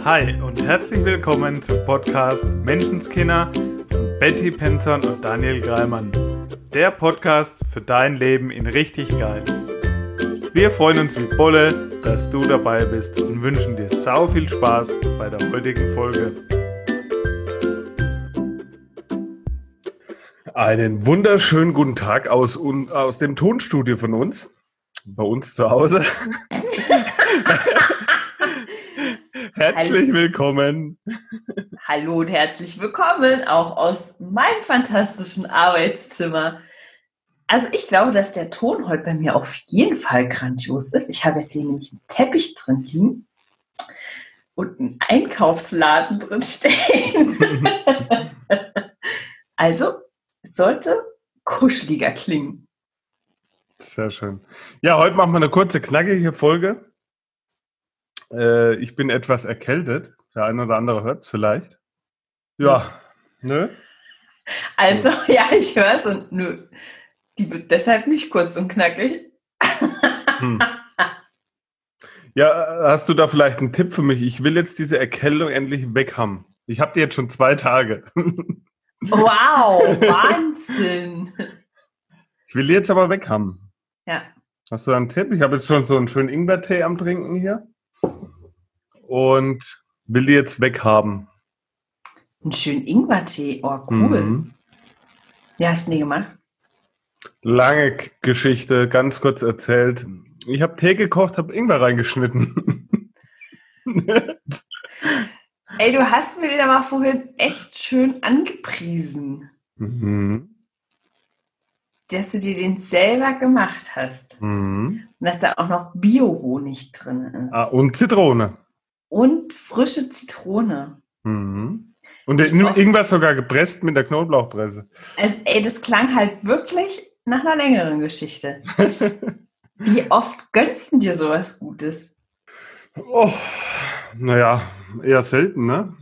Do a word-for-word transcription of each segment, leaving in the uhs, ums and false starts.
Hi und herzlich willkommen zum Podcast Menschenskinder von Betty Penton und Daniel Greimann. Der Podcast für dein Leben in richtig geil. Wir freuen uns wie Bolle, dass du dabei bist und wünschen dir sau viel Spaß bei der heutigen Folge. Einen wunderschönen guten Tag aus, aus dem Tonstudio von uns, bei uns zu Hause. Herzlich willkommen. Hallo und herzlich willkommen auch aus meinem fantastischen Arbeitszimmer. Also ich glaube, dass der Ton heute bei mir auf jeden Fall grandios ist. Ich habe jetzt hier nämlich einen Teppich drin liegen und einen Einkaufsladen drin stehen. Also es sollte kuscheliger klingen. Sehr schön. Ja, heute machen wir eine kurze, knackige Folge. Äh, ich bin etwas erkältet. Der eine oder andere hört es vielleicht. Ja, ne? Also, ja, ich höre es und nö. Die wird deshalb nicht kurz und knackig. Hm. Ja, hast du da vielleicht einen Tipp für mich? Ich will jetzt diese Erkältung endlich weg haben. Ich habe die jetzt schon zwei Tage. Wow, Wahnsinn. Ich will die jetzt aber weg haben. Ja. Hast du da einen Tipp? Ich habe jetzt schon so einen schönen Ingwertee am Trinken hier. Und will die jetzt weghaben. Einen schönen Ingwertee, oh cool. Mhm. Wie hast du den gemacht? Lange Geschichte, ganz kurz erzählt. Ich habe Tee gekocht, habe Ingwer reingeschnitten. Ey, du hast mir den aber vorhin echt schön angepriesen. Mhm. Dass du dir den selber gemacht hast. Mhm. Und dass da auch noch Bio-Honig drin ist. Ah, und Zitrone. Und frische Zitrone. Mhm. Und irgendwas sogar gepresst mit der Knoblauchpresse. Also, ey, das klang halt wirklich nach einer längeren Geschichte. Wie oft gönnst du dir sowas Gutes? Oh, naja, eher selten, ne?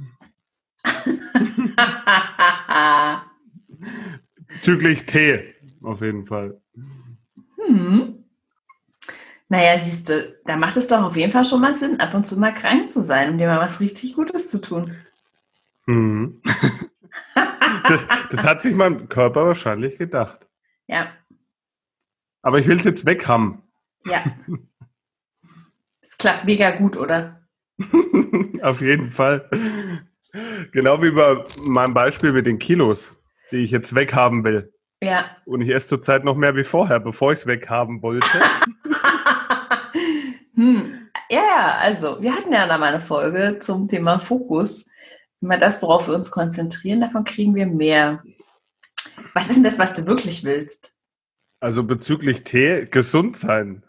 Bezüglich Tee, auf jeden Fall. Hm. Naja, siehst du, da macht es doch auf jeden Fall schon mal Sinn, ab und zu mal krank zu sein, um dir mal was richtig Gutes zu tun. Hm. das, das hat sich mein Körper wahrscheinlich gedacht. Ja. Aber ich will es jetzt weg haben. Ja. Es klappt mega gut, oder? Auf jeden Fall. Genau wie bei meinem Beispiel mit den Kilos, die ich jetzt weghaben will. Ja. Und ich esse zurzeit noch mehr wie vorher, bevor ich es weghaben wollte. hm. Ja, ja, also wir hatten ja da mal eine Folge zum Thema Fokus. Immer das, worauf wir uns konzentrieren, davon kriegen wir mehr. Was ist denn das, was du wirklich willst? Also bezüglich Tee, gesund sein.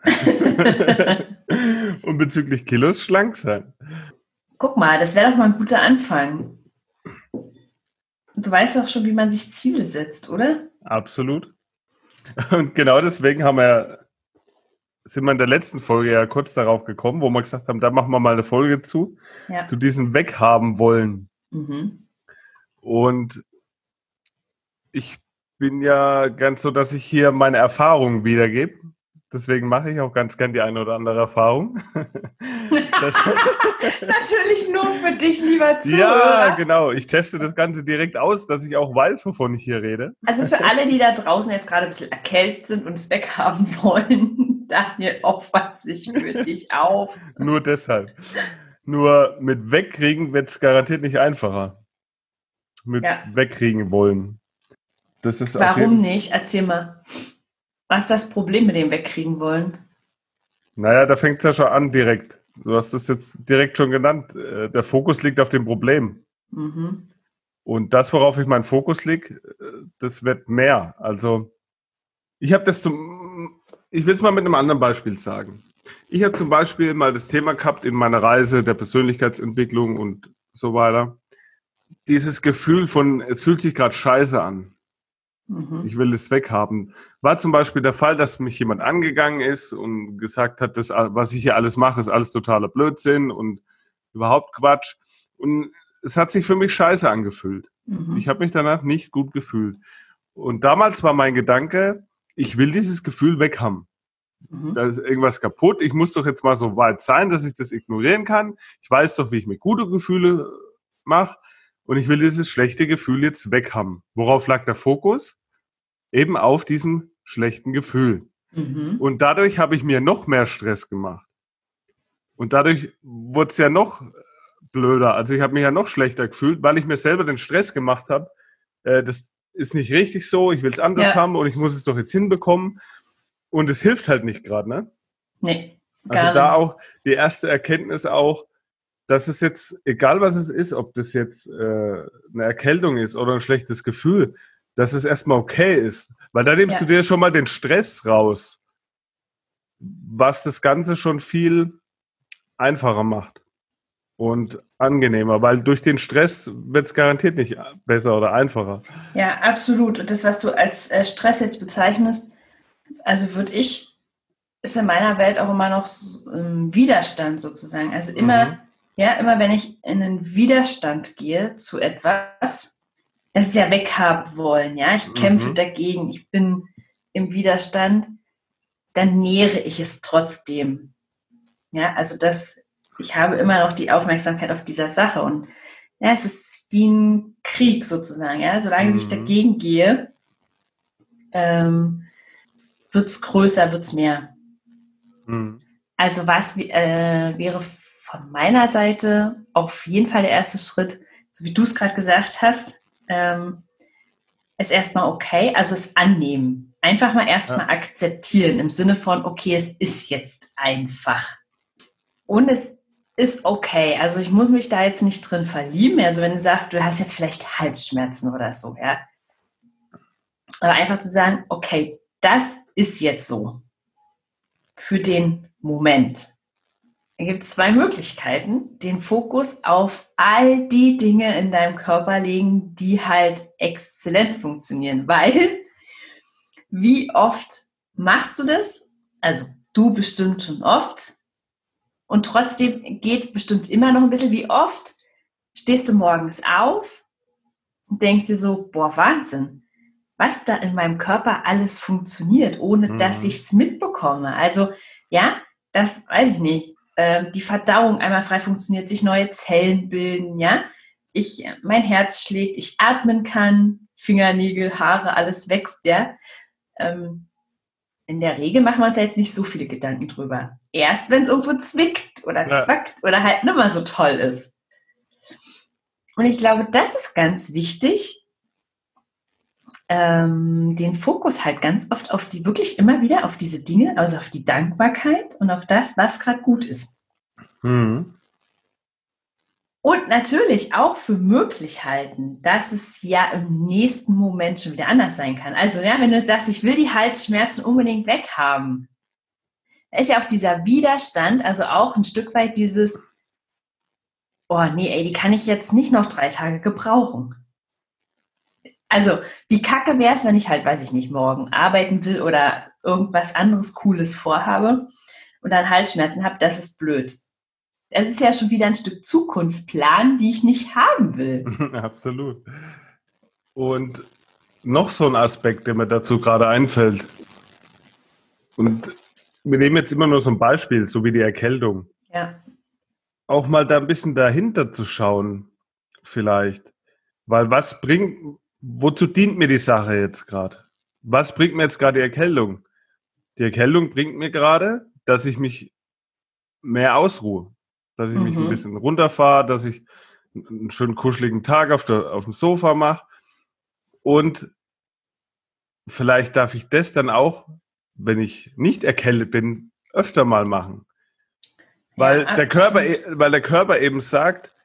Und bezüglich Kilos, schlank sein. Guck mal, das wäre doch mal ein guter Anfang. Du weißt doch schon, wie man sich Ziele setzt, oder? Absolut. Und genau deswegen haben wir, sind wir in der letzten Folge ja kurz darauf gekommen, wo wir gesagt haben, da machen wir mal eine Folge zu, ja. zu diesem Weghaben wollen. Mhm. Und ich bin ja ganz so, dass ich hier meine Erfahrungen wiedergebe. Deswegen mache ich auch ganz gern die eine oder andere Erfahrung. Natürlich nur für dich, lieber Zuhörer. Ja, genau. Ich teste das Ganze direkt aus, dass ich auch weiß, wovon ich hier rede. Also für alle, die da draußen jetzt gerade ein bisschen erkältet sind und es weghaben wollen, Daniel opfert sich für dich auf. Nur deshalb. Nur mit wegkriegen wird es garantiert nicht einfacher. Mit ja. wegkriegen wollen. Das ist Warum nicht? Erzähl mal. Was ist das Problem mit dem wegkriegen wollen? Naja, da fängt es ja schon an direkt. Du hast es jetzt direkt schon genannt. Der Fokus liegt auf dem Problem. Mhm. Und das, worauf ich meinen Fokus lege, das wird mehr. Also ich habe das zum, ich will es mal mit einem anderen Beispiel sagen. Ich habe zum Beispiel mal das Thema gehabt in meiner Reise der Persönlichkeitsentwicklung und so weiter. Dieses Gefühl von, es fühlt sich gerade scheiße an. Mhm. Ich will es weghaben. War zum Beispiel der Fall, dass mich jemand angegangen ist und gesagt hat, das, was ich hier alles mache, ist alles totaler Blödsinn und überhaupt Quatsch. Und es hat sich für mich scheiße angefühlt. Mhm. Ich habe mich danach nicht gut gefühlt. Und damals war mein Gedanke, ich will dieses Gefühl weghaben. Mhm. Da ist irgendwas kaputt. Ich muss doch jetzt mal so weit sein, dass ich das ignorieren kann. Ich weiß doch, wie ich mir gute Gefühle mache. Und ich will dieses schlechte Gefühl jetzt weg haben. Worauf lag der Fokus? Eben auf diesem schlechten Gefühl. Mhm. Und dadurch habe ich mir noch mehr Stress gemacht. Und dadurch wurde es ja noch blöder. Also ich habe mich ja noch schlechter gefühlt, weil ich mir selber den Stress gemacht habe. Äh, das ist nicht richtig so, ich will es anders ja. haben und ich muss es doch jetzt hinbekommen. Und es hilft halt nicht gerade, ne? Nee, gar Also da nicht. Auch die erste Erkenntnis auch, dass es jetzt, egal was es ist, ob das jetzt äh, eine Erkältung ist oder ein schlechtes Gefühl, dass es erstmal okay ist. Weil da nimmst ja. du dir schon mal den Stress raus, was das Ganze schon viel einfacher macht und angenehmer, weil durch den Stress wird es garantiert nicht besser oder einfacher. Ja, absolut. Und das, was du als äh, Stress jetzt bezeichnest, also würde ich, ist in meiner Welt auch immer noch so, ähm, Widerstand sozusagen. Also immer, mhm. ja, immer wenn ich in einen Widerstand gehe zu etwas, das ist ja weghaben wollen, ja, ich kämpfe mhm. dagegen, ich bin im Widerstand, dann nähere ich es trotzdem. Ja, also das, ich habe immer noch die Aufmerksamkeit auf dieser Sache und ja, es ist wie ein Krieg sozusagen, ja, solange mhm. ich dagegen gehe, ähm, wird es größer, wird es mehr. Mhm. Also was äh, wäre von meiner Seite auf jeden Fall der erste Schritt, so wie du es gerade gesagt hast, ähm, ist erstmal okay, also es annehmen. Einfach mal erstmal ja. akzeptieren im Sinne von, okay, es ist jetzt einfach. Und es ist okay. Also ich muss mich da jetzt nicht drin verlieben. Also wenn du sagst, du hast jetzt vielleicht Halsschmerzen oder so, ja. Aber einfach zu sagen, okay, das ist jetzt so. Für den Moment. Da gibt es zwei Möglichkeiten. Den Fokus auf all die Dinge in deinem Körper legen, die halt exzellent funktionieren. Weil, wie oft machst du das? Also du bestimmt schon oft. Und trotzdem geht bestimmt immer noch ein bisschen, wie oft stehst du morgens auf und denkst dir so, boah, Wahnsinn, was da in meinem Körper alles funktioniert, ohne mhm. dass ich es mitbekomme. Also ja, das weiß ich nicht. Äh, die Verdauung einmal frei funktioniert, sich neue Zellen bilden, ja. Ich, mein Herz schlägt, ich atmen kann, Fingernägel, Haare, alles wächst, ja. Ähm, in der Regel machen wir uns ja jetzt nicht so viele Gedanken drüber. Erst wenn es irgendwo zwickt oder ja. zwackt oder halt nicht mehr so toll ist. Und ich glaube, das ist ganz wichtig, ähm, den Fokus halt ganz oft auf die, wirklich immer wieder auf diese Dinge, also auf die Dankbarkeit und auf das, was gerade gut ist. Mhm. Und natürlich auch für möglich halten, dass es ja im nächsten Moment schon wieder anders sein kann. Also ja, wenn du jetzt sagst, ich will die Halsschmerzen unbedingt weghaben, da ist ja auch dieser Widerstand, also auch ein Stück weit dieses, oh nee, ey, die kann ich jetzt nicht noch drei Tage gebrauchen. Also wie kacke wäre es, wenn ich halt, weiß ich nicht, morgen arbeiten will oder irgendwas anderes Cooles vorhabe und dann Halsschmerzen habe, das ist blöd. Es ist ja schon wieder ein Stück Zukunft planen, die ich nicht haben will. Absolut. Und noch so ein Aspekt, der mir dazu gerade einfällt. Und wir nehmen jetzt immer nur so ein Beispiel, so wie die Erkältung. Ja. Auch mal da ein bisschen dahinter zu schauen, vielleicht. Weil was bringt, wozu dient mir die Sache jetzt gerade? Was bringt mir jetzt gerade die Erkältung? Die Erkältung bringt mir gerade, dass ich mich mehr ausruhe. Dass ich mich mhm. ein bisschen runterfahre, dass ich einen schönen kuscheligen Tag auf, der, auf dem Sofa mache. Und vielleicht darf ich das dann auch, wenn ich nicht erkältet bin, öfter mal machen. Weil, ja, der Körper, weil der Körper eben sagt,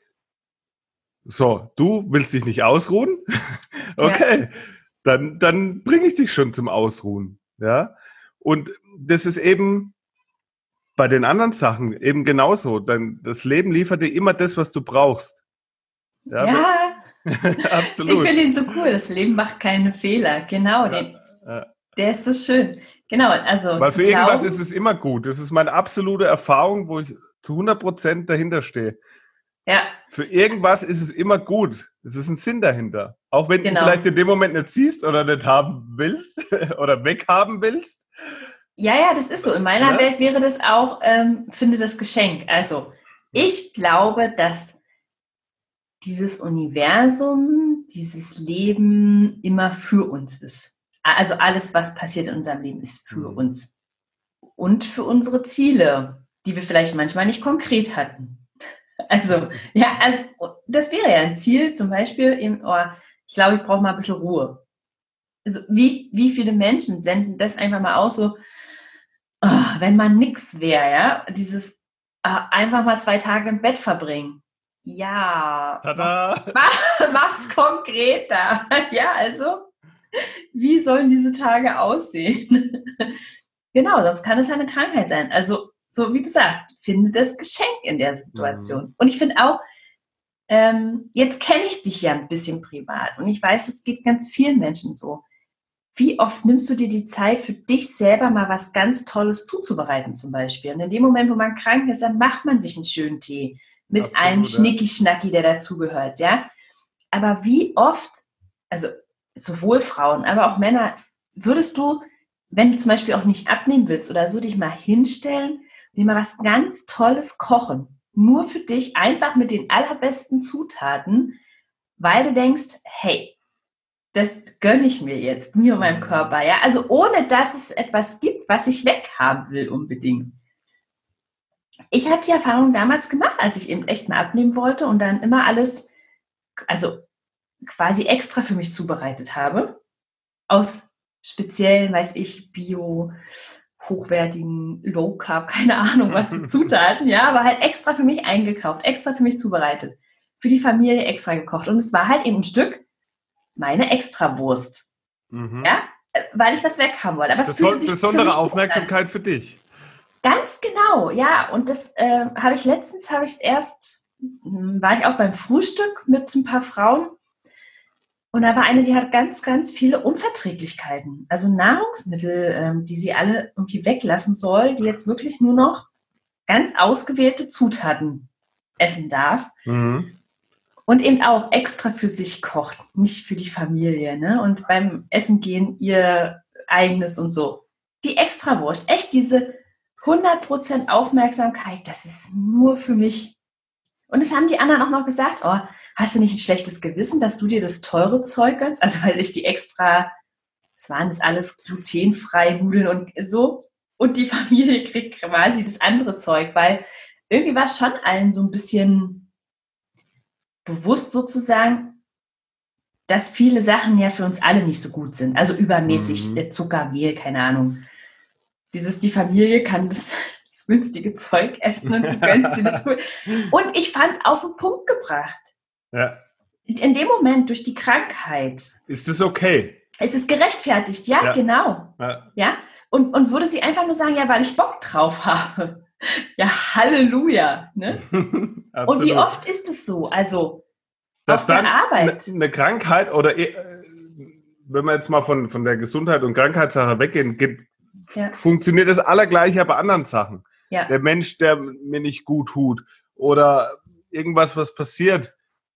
so, du willst dich nicht ausruhen? Okay, ja. dann, dann bringe ich dich schon zum Ausruhen. Ja? Und das ist eben bei den anderen Sachen eben genauso. Denn das Leben liefert dir immer das, was du brauchst. Ja, ja. Absolut. Ich finde ihn so cool. Das Leben macht keine Fehler. Genau, ja, den, ja. Der ist so schön. Genau, also Weil für glauben, irgendwas ist es immer gut. Das ist meine absolute Erfahrung, wo ich zu hundert Prozent dahinter stehe. Ja. Für irgendwas ist es immer gut. Es ist ein Sinn dahinter. Auch wenn genau. du vielleicht in dem Moment nicht siehst oder nicht haben willst oder weghaben willst. Ja, ja, das ist so. In meiner ja? Welt wäre das auch, ähm, finde das Geschenk. Also, ich glaube, dass dieses Universum, dieses Leben immer für uns ist. Also alles, was passiert in unserem Leben, ist für mhm. uns. Und für unsere Ziele, die wir vielleicht manchmal nicht konkret hatten. Also, ja, also, das wäre ja ein Ziel, zum Beispiel, eben, oh, ich glaube, ich brauche mal ein bisschen Ruhe. Also, wie, wie viele Menschen senden das einfach mal aus, so, oh, wenn man nix wäre, ja, dieses äh, einfach mal zwei Tage im Bett verbringen. Ja, mach's, mach, mach's konkreter. Ja, also, wie sollen diese Tage aussehen? Genau, sonst kann es eine Krankheit sein. Also, so wie du sagst, finde das Geschenk in der Situation. Mhm. Und ich finde auch, ähm, jetzt kenne ich dich ja ein bisschen privat und ich weiß, es geht ganz vielen Menschen so. Wie oft nimmst du dir die Zeit, für dich selber mal was ganz Tolles zuzubereiten zum Beispiel? Und in dem Moment, wo man krank ist, dann macht man sich einen schönen Tee mit Absolut, einem Schnicki-Schnacki, der dazugehört, ja? Aber wie oft, also sowohl Frauen, aber auch Männer, würdest du, wenn du zum Beispiel auch nicht abnehmen willst oder so, dich mal hinstellen und dir mal was ganz Tolles kochen, nur für dich, einfach mit den allerbesten Zutaten, weil du denkst, hey, das gönne ich mir jetzt, mir und meinem Körper, ja, also ohne, dass es etwas gibt, was ich weghaben will unbedingt. Ich habe die Erfahrung damals gemacht, als ich eben echt mal abnehmen wollte und dann immer alles, also quasi extra für mich zubereitet habe, aus speziellen, weiß ich, Bio, hochwertigen, Low Carb, keine Ahnung, was für Zutaten, ja, aber halt extra für mich eingekauft, extra für mich zubereitet, für die Familie extra gekocht und es war halt eben ein Stück meine Extrawurst, mhm. ja, weil ich was weghaben wollte. Aber es fühlte sich besondere für Aufmerksamkeit für dich. Ganz genau, ja, und das äh, habe ich letztens, habe ich es erst, mh, war ich auch beim Frühstück mit ein paar Frauen und da war eine, die hat ganz, ganz viele Unverträglichkeiten, also Nahrungsmittel, ähm, die sie alle irgendwie weglassen soll, die jetzt wirklich nur noch ganz ausgewählte Zutaten essen darf. Mhm. Und eben auch extra für sich kocht, nicht für die Familie, ne? Und beim Essen gehen ihr eigenes und so. Die Extrawurst, echt diese hundert Prozent Aufmerksamkeit, das ist nur für mich. Und es haben die anderen auch noch gesagt, oh, hast du nicht ein schlechtes Gewissen, dass du dir das teure Zeug gönnst? Also weil ich die extra, das waren das alles glutenfrei Nudeln und so. Und die Familie kriegt quasi das andere Zeug, weil irgendwie war es schon allen so ein bisschen bewusst sozusagen, dass viele Sachen ja für uns alle nicht so gut sind. Also übermäßig mhm. Zucker, Mehl, keine Ahnung. Dieses, die Familie kann das, das günstige Zeug essen und du gönnst sie das gut. Und ich fand es auf den Punkt gebracht. Ja. In dem Moment, durch die Krankheit. Ist es okay? Es ist gerechtfertigt, ja, ja. genau. Ja. ja? Und, und würde sie einfach nur sagen, ja, weil ich Bock drauf habe. Ja, Halleluja. Ne? Und wie oft ist es so? Also Dass auf der Arbeit. Eine, eine Krankheit oder wenn wir jetzt mal von, von der Gesundheit und Krankheitssache weggehen, gibt, ja. funktioniert das Allergleiche bei anderen Sachen. Ja. Der Mensch, der mir nicht gut tut oder irgendwas, was passiert,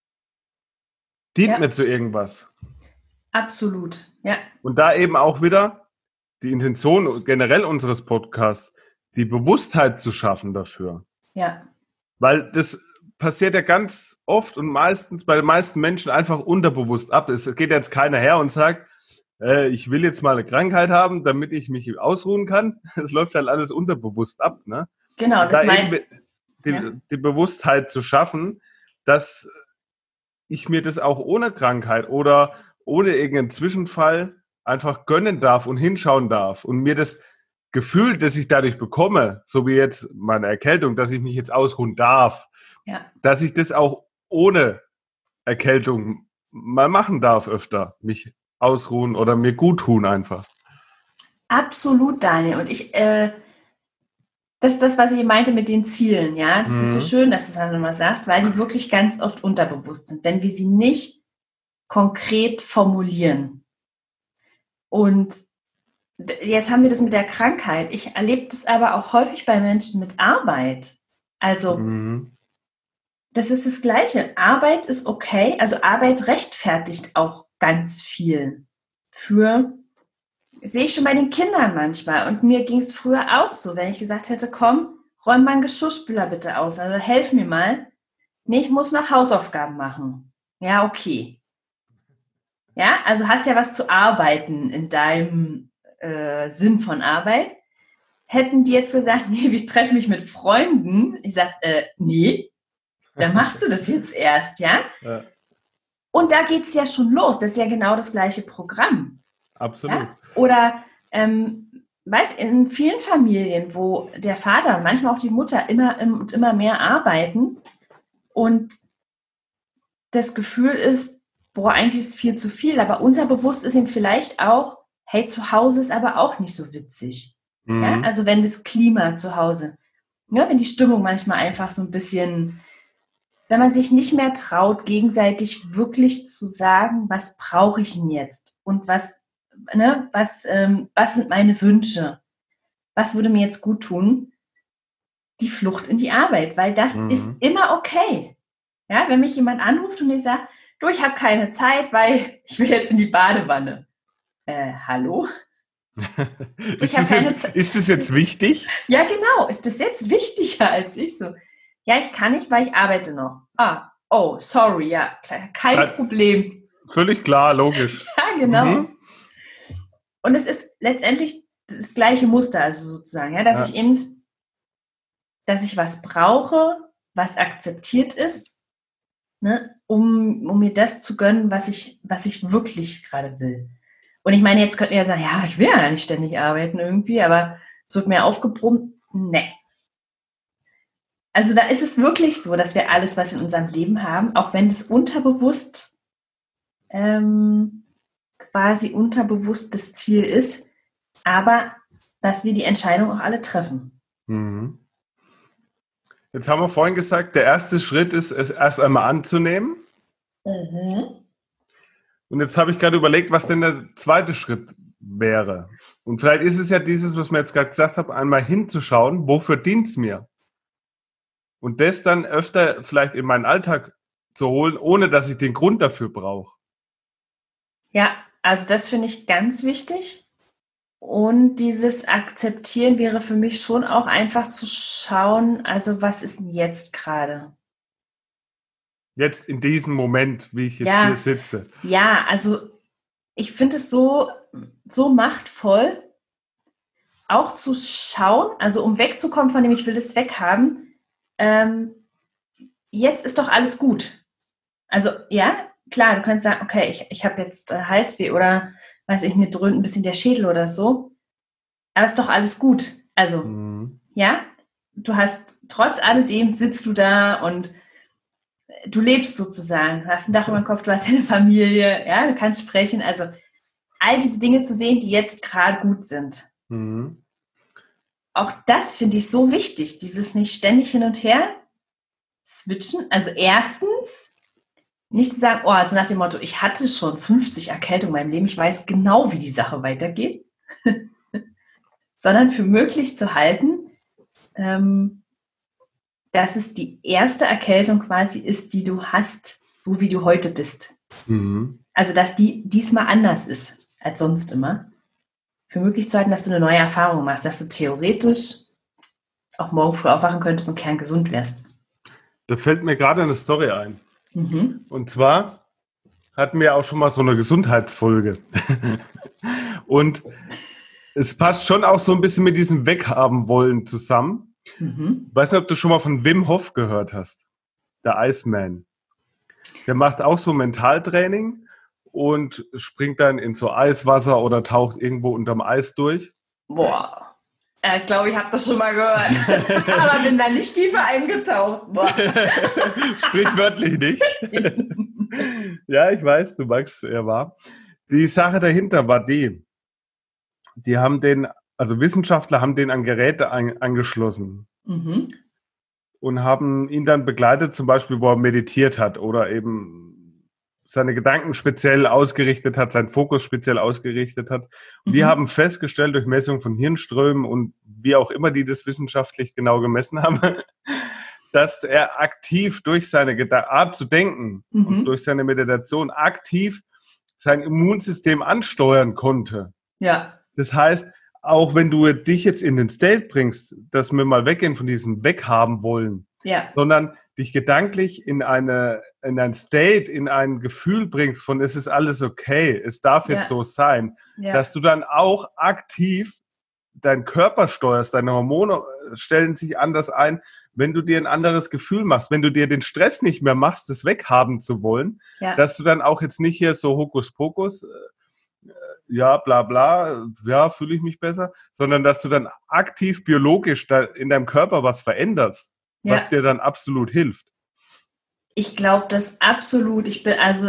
dient ja. mir zu irgendwas. Absolut, ja. Und da eben auch wieder die Intention generell unseres Podcasts, die Bewusstheit zu schaffen dafür. Ja. Weil das passiert ja ganz oft und meistens bei den meisten Menschen einfach unterbewusst ab. Es geht jetzt keiner her und sagt, äh, ich will jetzt mal eine Krankheit haben, damit ich mich ausruhen kann. Es läuft halt alles unterbewusst ab. Ne? Genau, das da mein... eben die, ja. die Bewusstheit zu schaffen, dass ich mir das auch ohne Krankheit oder ohne irgendeinen Zwischenfall einfach gönnen darf und hinschauen darf und mir das Gefühl, das ich dadurch bekomme, so wie jetzt meine Erkältung, dass ich mich jetzt ausruhen darf, ja. dass ich das auch ohne Erkältung mal machen darf öfter, mich ausruhen oder mir gut tun einfach. Absolut, Daniel. Und ich, äh, das ist das, was ich meinte mit den Zielen, ja. Das mhm. ist so schön, dass du das nochmal sagst, weil die wirklich ganz oft unterbewusst sind, wenn wir sie nicht konkret formulieren. Und jetzt haben wir das mit der Krankheit. Ich erlebe das aber auch häufig bei Menschen mit Arbeit. Also, mhm. das ist das Gleiche. Arbeit ist okay. Also Arbeit rechtfertigt auch ganz viel für sehe ich schon bei den Kindern manchmal. Und mir ging es früher auch so, wenn ich gesagt hätte, komm, räum mal einen Geschirrspüler bitte aus, also helf mir mal. Nee, ich muss noch Hausaufgaben machen. Ja, okay. Ja, also hast ja was zu arbeiten in deinem äh, Sinn von Arbeit. Hätten die jetzt gesagt, nee, ich treffe mich mit Freunden. Ich sage, äh, nee, dann machst du das jetzt erst, ja? Ja. Und da geht es ja schon los. Das ist ja genau das gleiche Programm. Absolut. Ja? Oder, ähm, weißt, in vielen Familien, wo der Vater und manchmal auch die Mutter immer und immer mehr arbeiten und das Gefühl ist, boah, eigentlich ist es viel zu viel, aber unterbewusst ist ihm vielleicht auch, hey, zu Hause ist aber auch nicht so witzig. Mhm. Ja? Also wenn das Klima zu Hause, ja, wenn die Stimmung manchmal einfach so ein bisschen, wenn man sich nicht mehr traut, gegenseitig wirklich zu sagen, was brauche ich denn jetzt und was, ne, was, ähm, was sind meine Wünsche, was würde mir jetzt gut tun, die Flucht in die Arbeit, weil das mhm. ist immer okay. Ja, wenn mich jemand anruft und ich sage, du, ich habe keine Zeit, weil ich will jetzt in die Badewanne. Äh, hallo? ist, das jetzt, ist das jetzt wichtig? Ja, genau. Ist das jetzt wichtiger als ich so? Ja, ich kann nicht, weil ich arbeite noch. Ah, oh, sorry, ja, kein ja, Problem. Völlig klar, logisch. Ja, genau. Mhm. Und es ist letztendlich das gleiche Muster, also sozusagen, ja, dass ja. ich eben, dass ich was brauche, was akzeptiert ist, ne, um, um mir das zu gönnen, was ich, was ich wirklich gerade will. Und ich meine, jetzt könnt ihr ja sagen, ja, ich will ja nicht ständig arbeiten irgendwie, aber es wird mir aufgebrummt. Nee. Also da ist es wirklich so, dass wir alles, was wir in unserem Leben haben, auch wenn es unterbewusst ähm, quasi unterbewusst das Ziel ist, aber dass wir die Entscheidung auch alle treffen. Mhm. Jetzt haben wir vorhin gesagt, der erste Schritt ist, es erst einmal anzunehmen. Mhm. Und jetzt habe ich gerade überlegt, was denn der zweite Schritt wäre. Und vielleicht ist es ja dieses, was wir jetzt gerade gesagt haben, einmal hinzuschauen, wofür dient es mir? Und das dann öfter vielleicht in meinen Alltag zu holen, ohne dass ich den Grund dafür brauche. Ja, also das finde ich ganz wichtig. Und dieses Akzeptieren wäre für mich schon auch einfach zu schauen, also was ist denn jetzt gerade? Jetzt in diesem Moment, wie ich jetzt ja, hier sitze. Ja, also ich finde es so, so machtvoll, auch zu schauen, also um wegzukommen von dem, ich will das weghaben, ähm, jetzt ist doch alles gut. Also ja, klar, du könntest sagen, okay, ich, ich habe jetzt äh, Halsweh oder, weiß ich, mir dröhnt ein bisschen der Schädel oder so, aber ist doch alles gut. Also, mhm. ja, du hast, trotz alledem sitzt du da und du lebst sozusagen, du hast ein Dach über dem Kopf, du hast eine Familie, ja, du kannst sprechen, also all diese Dinge zu sehen, die jetzt gerade gut sind. Mhm. Auch das finde ich so wichtig, dieses nicht ständig hin und her switchen. Also erstens, nicht zu sagen, oh, also nach dem Motto, ich hatte schon fünfzig Erkältungen in meinem Leben, ich weiß genau, wie die Sache weitergeht, sondern für möglich zu halten, ähm, dass es die erste Erkältung quasi ist, die du hast, so wie du heute bist. Mhm. Also, dass die diesmal anders ist als sonst immer. Für möglich zu halten, dass du eine neue Erfahrung machst, dass du theoretisch auch morgen früh aufwachen könntest und kerngesund wärst. Da fällt mir gerade eine Story ein. Mhm. Und zwar hatten wir auch schon mal so eine Gesundheitsfolge. Und es passt schon auch so ein bisschen mit diesem Weghaben wollen zusammen. Mhm. Ich weiß nicht, ob du schon mal von Wim Hof gehört hast. Der Iceman. Der macht auch so Mentaltraining und springt dann in so Eiswasser oder taucht irgendwo unterm Eis durch. Boah, äh, ich glaube, ich habe das schon mal gehört. Aber bin da nicht tiefer eingetaucht. Boah. Sprichwörtlich nicht. Ja, ich weiß, du magst es eher wahr. Die Sache dahinter war die, die haben den, also Wissenschaftler haben den an Geräte an, angeschlossen. Mhm. Und haben ihn dann begleitet, zum Beispiel, wo er meditiert hat oder eben seine Gedanken speziell ausgerichtet hat, seinen Fokus speziell ausgerichtet hat. Und mhm. die haben festgestellt, durch Messung von Hirnströmen und wie auch immer die das wissenschaftlich genau gemessen haben, dass er aktiv durch seine Geda- Art zu denken mhm. und durch seine Meditation aktiv sein Immunsystem ansteuern konnte. Ja. Das heißt, auch wenn du dich jetzt in den State bringst, dass wir mal weggehen von diesem Weghaben wollen, ja. sondern dich gedanklich in eine in ein State, in ein Gefühl bringst von, es ist alles okay, es darf jetzt Ja. so sein, Ja. dass du dann auch aktiv deinen Körper steuerst, deine Hormone stellen sich anders ein, wenn du dir ein anderes Gefühl machst, wenn du dir den Stress nicht mehr machst, das weghaben zu wollen, Ja. dass du dann auch jetzt nicht hier so Hokuspokus, äh, ja, bla bla, ja, fühle ich mich besser, sondern dass du dann aktiv biologisch da in deinem Körper was veränderst, Ja. was dir dann absolut hilft. Ich glaube das absolut. Ich bin also,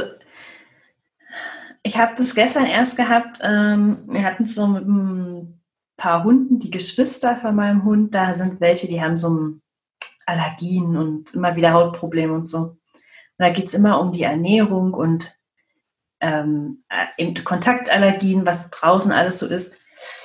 ich habe das gestern erst gehabt. Ähm, wir hatten so mit ein paar Hunden, die Geschwister von meinem Hund, da sind welche, die haben so Allergien und immer wieder Hautprobleme und so. Und da geht es immer um die Ernährung und ähm, eben Kontaktallergien, was draußen alles so ist.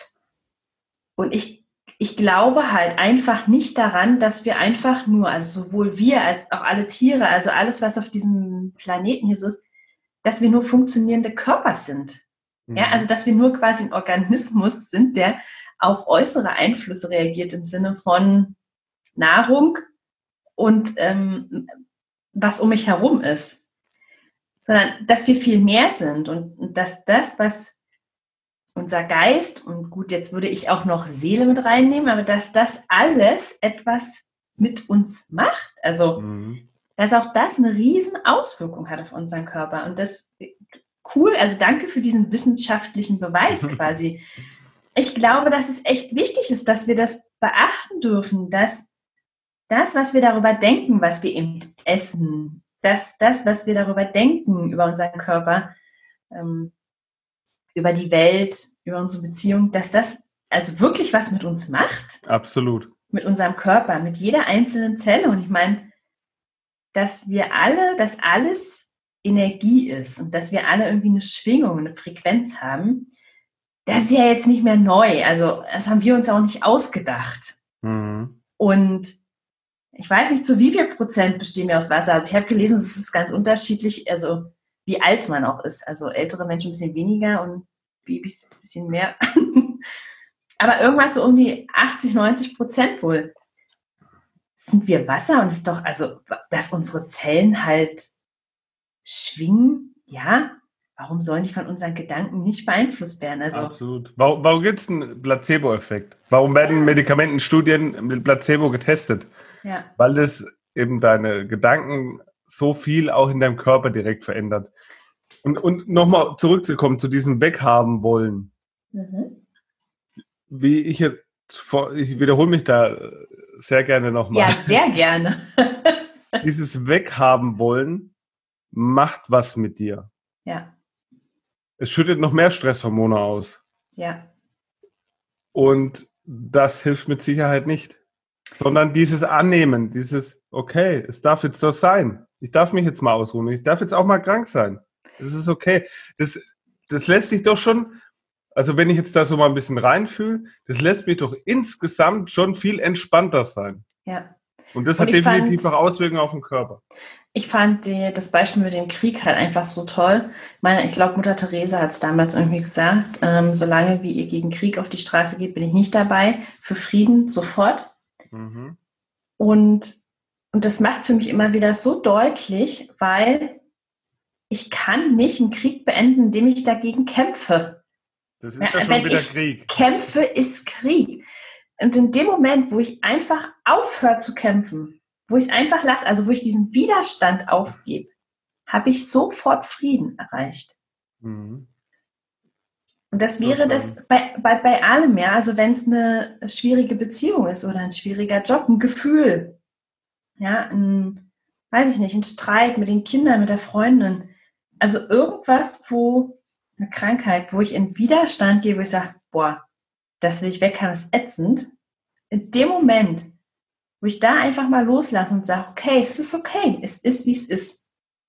Und ich Ich glaube halt einfach nicht daran, dass wir einfach nur, also sowohl wir als auch alle Tiere, also alles, was auf diesem Planeten hier so ist, dass wir nur funktionierende Körper sind. Mhm. Ja, also dass wir nur quasi ein Organismus sind, der auf äußere Einflüsse reagiert im Sinne von Nahrung und ähm, was um mich herum ist. Sondern dass wir viel mehr sind und dass das, was unser Geist, und gut, jetzt würde ich auch noch Seele mit reinnehmen, aber dass das alles etwas mit uns macht. Also, mhm. dass auch das eine riesen Auswirkung hat auf unseren Körper. Und das cool, also danke für diesen wissenschaftlichen Beweis quasi. Ich glaube, dass es echt wichtig ist, dass wir das beachten dürfen, dass das, was wir darüber denken, was wir eben essen, dass das, was wir darüber denken, über unseren Körper, ähm, über die Welt, über unsere Beziehung, dass das also wirklich was mit uns macht. Absolut. Mit unserem Körper, mit jeder einzelnen Zelle. Und ich meine, dass wir alle, dass alles Energie ist und dass wir alle irgendwie eine Schwingung, eine Frequenz haben, das ist ja jetzt nicht mehr neu. Also das haben wir uns auch nicht ausgedacht. Mhm. Und ich weiß nicht, zu wie viel Prozent bestehen wir aus Wasser. Also ich habe gelesen, es ist ganz unterschiedlich, also wie alt man auch ist. Also ältere Menschen ein bisschen weniger und Babys ein bisschen mehr. Aber irgendwas so um die achtzig, neunzig Prozent wohl. Sind wir Wasser? Und es ist doch, also, dass unsere Zellen halt schwingen, ja, warum sollen die von unseren Gedanken nicht beeinflusst werden? Also, absolut. Warum, warum gibt es einen Placebo-Effekt? Warum werden Medikamentenstudien mit Placebo getestet? Ja. Weil das eben deine Gedanken so viel auch in deinem Körper direkt verändert. Und, und nochmal zurückzukommen zu diesem Weghaben wollen. Mhm. Wie ich jetzt, ich wiederhole mich da sehr gerne nochmal. Ja, sehr gerne. Dieses Weghaben wollen macht was mit dir. Ja. Es schüttet noch mehr Stresshormone aus. Ja. Und das hilft mit Sicherheit nicht. Sondern dieses Annehmen, dieses, okay, es darf jetzt so sein. Ich darf mich jetzt mal ausruhen. Ich darf jetzt auch mal krank sein. Das ist okay. Das, das lässt sich doch schon, also wenn ich jetzt da so mal ein bisschen reinfühle, das lässt mich doch insgesamt schon viel entspannter sein. Ja. Und das Und hat definitiv fand, auch Auswirkungen auf den Körper. Ich fand die, das Beispiel mit dem Krieg halt einfach so toll. Ich meine, ich glaube, Mutter Teresa hat es damals irgendwie gesagt, ähm, solange wie ihr gegen Krieg auf die Straße geht, bin ich nicht dabei. Für Frieden sofort. Mhm. Und, und das macht es für mich immer wieder so deutlich, weil ich kann nicht einen Krieg beenden, indem ich dagegen kämpfe. Das ist ja, ja schon wenn wieder ich Krieg. Kämpfe ist Krieg. Und in dem Moment, wo ich einfach aufhöre zu kämpfen, wo ich es einfach lasse, also wo ich diesen Widerstand aufgebe, habe ich sofort Frieden erreicht. Mhm. Und das wäre so das bei, bei, bei allem, ja. Also wenn es eine schwierige Beziehung ist oder ein schwieriger Job, ein Gefühl, ja, ein, weiß ich nicht, ein Streit mit den Kindern, mit der Freundin. Also irgendwas, wo eine Krankheit, wo ich in Widerstand gehe, wo ich sage, boah, das will ich weg haben, ist ätzend. In dem Moment, wo ich da einfach mal loslasse und sage, okay, es ist okay, es ist, wie es ist,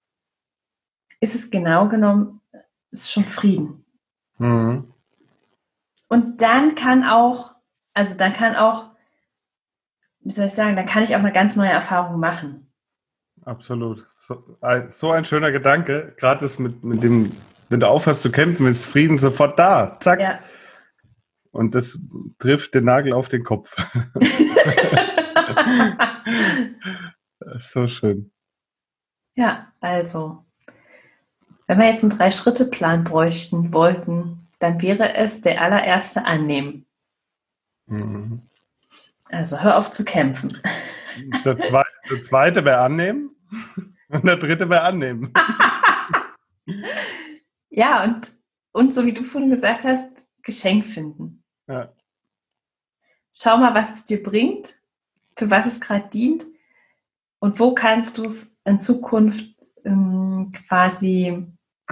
ist es genau genommen, ist schon Frieden. Mhm. Und dann kann auch, also dann kann auch, wie soll ich sagen, dann kann ich auch eine ganz neue Erfahrung machen. Absolut. So ein, so ein schöner Gedanke, gerade das mit, mit dem, wenn du aufhörst zu kämpfen, ist Frieden sofort da. Zack. Ja. Und das trifft den Nagel auf den Kopf. Das ist so schön. Ja, also, wenn wir jetzt einen Drei-Schritte-Plan bräuchten, wollten, dann wäre es der allererste Annehmen. Mhm. Also hör auf zu kämpfen. Der zweite, der zweite wäre Annehmen und der dritte wäre Annehmen. Ja, und, und so wie du vorhin gesagt hast, Geschenk finden. Ja. Schau mal, was es dir bringt, für was es gerade dient und wo kannst du es in Zukunft ähm, quasi,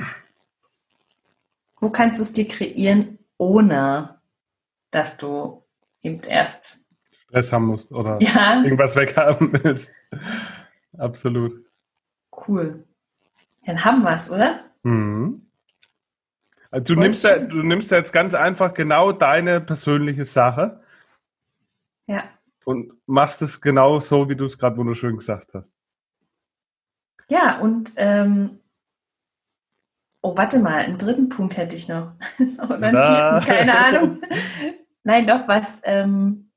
wo kannst du es dir kreieren, ohne dass du eben erst Stress haben musst oder ja. irgendwas weghaben willst. Absolut. Cool. Dann haben wir es, oder? Mhm. Also du nimmst, da, du nimmst da jetzt ganz einfach genau deine persönliche Sache ja. und machst es genau so, wie du es gerade wunderschön gesagt hast. Ja, und ähm, oh, warte mal, einen dritten Punkt hätte ich noch. Oder einen vierten, keine Ahnung. Nein, doch, was ähm,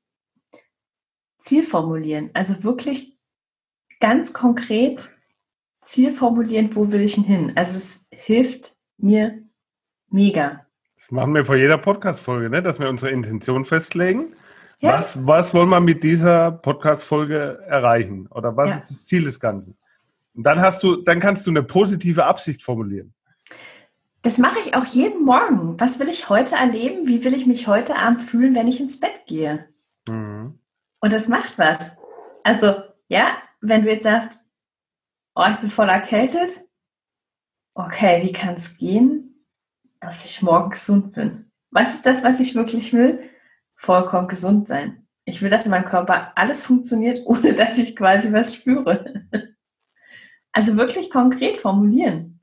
Ziel formulieren. Also wirklich ganz konkret Ziel formulieren, wo will ich denn hin? Also es hilft mir mega. Das machen wir vor jeder Podcast-Folge, ne? Dass wir unsere Intention festlegen. Ja. Was, was wollen wir mit dieser Podcast-Folge erreichen? Oder was ja. ist das Ziel des Ganzen? Und dann hast du, dann kannst du eine positive Absicht formulieren. Das mache ich auch jeden Morgen. Was will ich heute erleben? Wie will ich mich heute Abend fühlen, wenn ich ins Bett gehe? Mhm. Und das macht was. Also, ja, wenn du jetzt sagst, oh, ich bin voll erkältet. Okay, wie kann es gehen, dass ich morgen gesund bin? Was ist das, was ich wirklich will? Vollkommen gesund sein. Ich will, dass in meinem Körper alles funktioniert, ohne dass ich quasi was spüre. Also wirklich konkret formulieren.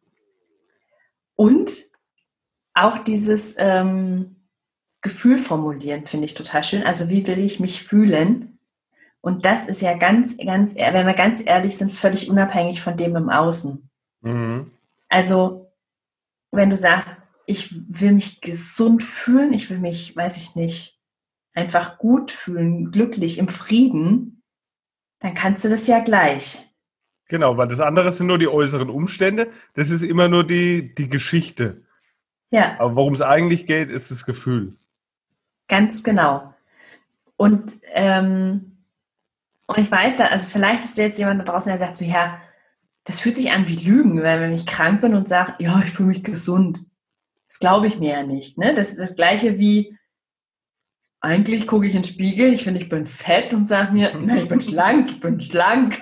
Und auch dieses ähm, Gefühl formulieren finde ich total schön. Also wie will ich mich fühlen? Und das ist ja ganz, ganz, wenn wir ganz ehrlich sind, völlig unabhängig von dem im Außen. Mhm. Also wenn du sagst, ich will mich gesund fühlen, ich will mich, weiß ich nicht, einfach gut fühlen, glücklich, im Frieden, dann kannst du das ja gleich. Genau, weil das andere sind nur die äußeren Umstände. Das ist immer nur die, die Geschichte. Ja. Aber worum es eigentlich geht, ist das Gefühl. Ganz genau. Und, ähm, und ich weiß da, also vielleicht ist da jetzt jemand da draußen, der sagt so, ja, das fühlt sich an wie Lügen, weil wenn ich krank bin und sage, ja, ich fühle mich gesund. Das glaube ich mir ja nicht. Ne? Das ist das Gleiche wie, eigentlich gucke ich in den Spiegel, ich finde, ich bin fett und sage mir, na, ich bin schlank, ich bin schlank.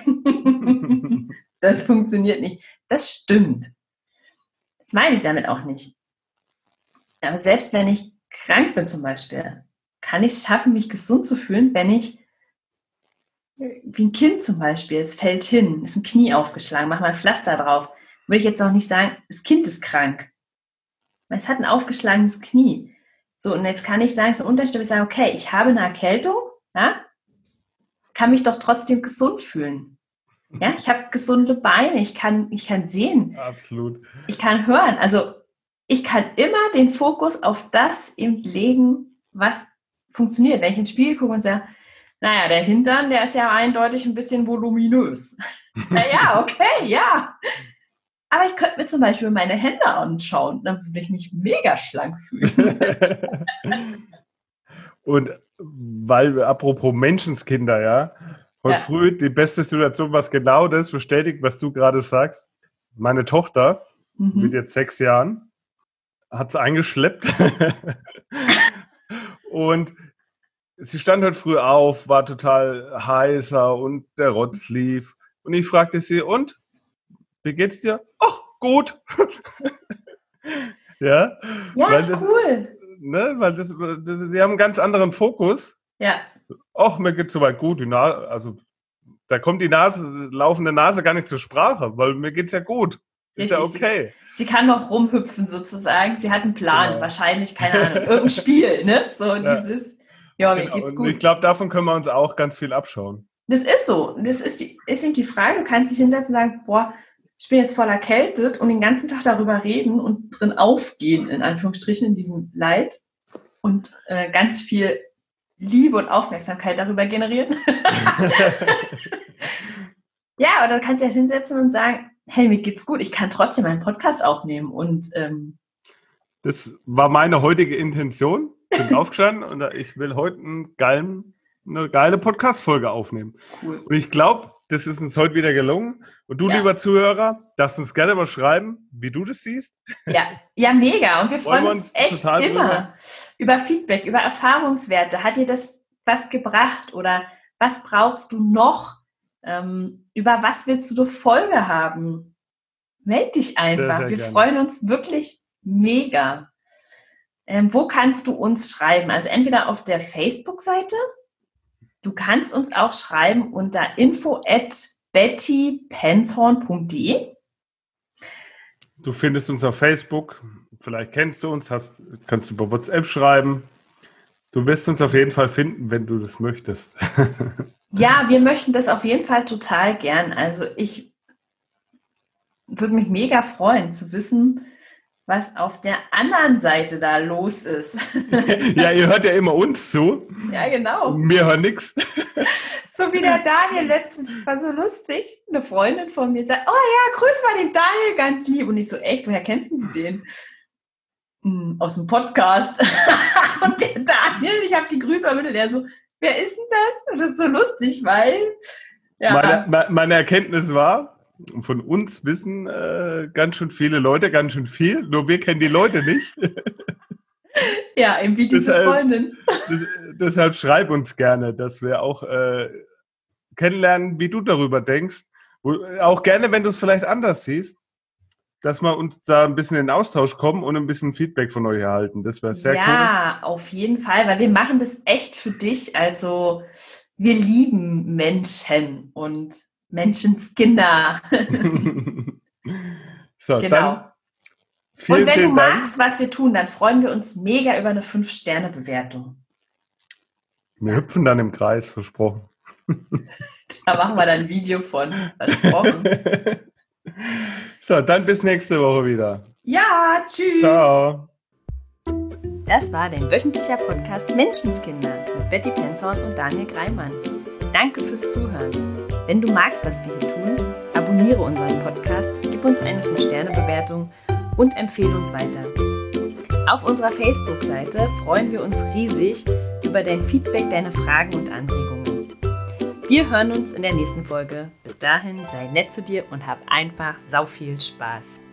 Das funktioniert nicht. Das stimmt. Das meine ich damit auch nicht. Aber selbst wenn ich krank bin zum Beispiel, kann ich es schaffen, mich gesund zu fühlen, wenn ich, wie ein Kind zum Beispiel, es fällt hin, ist ein Knie aufgeschlagen, mach mal ein Pflaster drauf. Würde ich jetzt auch nicht sagen, das Kind ist krank. Es hat ein aufgeschlagenes Knie. So, und jetzt kann ich sagen, es ist eine Unterstimme, ich sage, okay, ich habe eine Erkältung, ja, kann mich doch trotzdem gesund fühlen. Ja, ich habe gesunde Beine, ich kann, ich kann sehen. Absolut. Ich kann hören. Also ich kann immer den Fokus auf das eben legen, was funktioniert. Wenn ich ins Spiegel gucke und sage, naja, der Hintern, der ist ja eindeutig ein bisschen voluminös. Naja, okay, ja. Aber ich könnte mir zum Beispiel meine Hände anschauen, dann würde ich mich mega schlank fühlen. Und weil, apropos Menschenskinder, ja, heute ja. früh die beste Situation, was genau das bestätigt, was du gerade sagst. Meine Tochter mhm. mit jetzt sechs Jahren hat es eingeschleppt und sie stand heute früh auf, war total heißer und der Rotz lief. Und ich fragte sie, und? Wie geht's dir? Ach, gut. ja, ja weil ist das, cool. Ne, weil das, das, die haben einen ganz anderen Fokus. Ja. Ach, mir geht's soweit gut. Die Nase, also da kommt die Nase, laufende Nase gar nicht zur Sprache, weil mir geht's ja gut. Ist Richtig. ja okay. Sie, sie kann noch rumhüpfen sozusagen. Sie hat einen Plan, genau. Wahrscheinlich, keine Ahnung, irgendein Spiel, ne? So ja. dieses, ja, mir genau. geht's Und gut. ich glaube, davon können wir uns auch ganz viel abschauen. Das ist so. Das ist, die, ist eben die Frage. Du kannst dich hinsetzen und sagen, boah, ich bin jetzt voll erkältet und den ganzen Tag darüber reden und drin aufgehen, in Anführungsstrichen, in diesem Leid. und äh, ganz viel Liebe und Aufmerksamkeit darüber generieren. Ja, oder du kannst dich hinsetzen und sagen, hey, mir geht's gut, ich kann trotzdem einen Podcast aufnehmen. Und ähm, das war meine heutige Intention. Bin aufgestanden und ich will heute einen geilen, eine geile Podcast-Folge aufnehmen. Cool. Und ich glaube, das ist uns heute wieder gelungen. Und du, ja. lieber Zuhörer, darfst uns gerne mal schreiben, wie du das siehst. Ja, ja, mega. Und wir freuen, freuen uns, uns echt immer drüber. über Feedback, über Erfahrungswerte. Hat dir das was gebracht oder was brauchst du noch? Ähm, über was willst du eine Folge haben? Meld dich einfach. Sehr, sehr wir gerne. Freuen uns wirklich mega. Ähm, wo kannst du uns schreiben? Also entweder auf der Facebook-Seite. Du kannst uns auch schreiben unter info at betty penzhorn punkt de. Du findest uns auf Facebook. Vielleicht kennst du uns, hast, kannst du über WhatsApp schreiben. Du wirst uns auf jeden Fall finden, wenn du das möchtest. Ja, wir möchten das auf jeden Fall total gern. Also ich würde mich mega freuen zu wissen, was auf der anderen Seite da los ist. Ja, ihr hört ja immer uns zu. Ja, genau. Wir hören nichts. So wie der Daniel letztens, das war so lustig. Eine Freundin von mir sagt, oh ja, grüß mal den Daniel ganz lieb. Und ich so, echt, woher kennst du den? Hm, aus dem Podcast. Und der Daniel, ich habe die Grüße übermittelt, der so, wer ist denn das? Und das ist so lustig, weil... Ja. Meine, meine Erkenntnis war, von uns wissen äh, ganz schön viele Leute, ganz schön viel, nur wir kennen die Leute nicht. Ja, eben wie diese deshalb, Freundin. Das, deshalb schreib uns gerne, dass wir auch äh, kennenlernen, wie du darüber denkst. Wo, auch gerne, wenn du es vielleicht anders siehst, dass wir uns da ein bisschen in den Austausch kommen und ein bisschen Feedback von euch erhalten. Das wäre sehr ja, cool. Ja, auf jeden Fall, weil wir machen das echt für dich. Also wir lieben Menschen und Menschenskinder. So, genau. Dann vielen, und wenn vielen du Dank. magst, was wir tun, dann freuen wir uns mega über eine fünf Sterne Bewertung. Wir hüpfen dann im Kreis, versprochen. Da machen wir dann ein Video von, versprochen. So, dann bis nächste Woche wieder. Ja, tschüss. Ciao. Das war dein wöchentlicher Podcast Menschenskinder mit Betty Penzhorn und Daniel Greimann. Danke fürs Zuhören. Wenn du magst, was wir hier tun, abonniere unseren Podcast, gib uns eine fünf Sterne Bewertung und empfehle uns weiter. Auf unserer Facebook-Seite freuen wir uns riesig über dein Feedback, deine Fragen und Anregungen. Wir hören uns in der nächsten Folge. Bis dahin, sei nett zu dir und hab einfach sau viel Spaß.